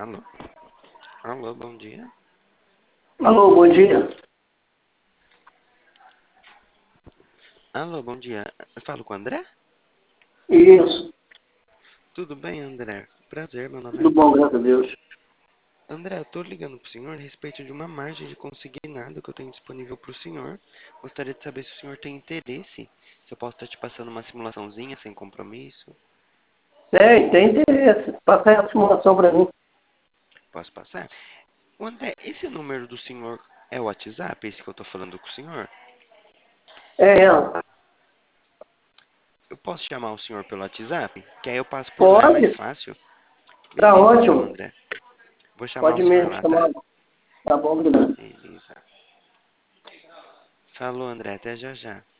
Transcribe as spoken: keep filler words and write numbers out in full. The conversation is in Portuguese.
Alô? Alô, bom dia. Alô, bom dia. Alô, bom dia. Eu falo com o André? Isso, Tudo bem, André? Prazer, meu nome é tudo bom, graças a Paulo. Deus. André, eu tô ligando pro senhor a respeito de uma margem de consignado que eu tenho disponível pro senhor. Gostaria de saber se o senhor tem interesse. Se eu posso estar te passando uma simulaçãozinha sem compromisso. Tem, tem interesse. Passa aí a simulação para mim. Posso passar? O André, esse número do senhor é o WhatsApp, esse que eu tô falando com o senhor? É ela. Eu posso chamar o senhor pelo WhatsApp? Que aí eu passo por lá, é mais Pode? fácil. Tá Beleza, então, ótimo. André. Vou chamar o Pode senhor mesmo lá, chamar. tá? Tá bom, obrigado. Beleza. Falou, André. Até já já.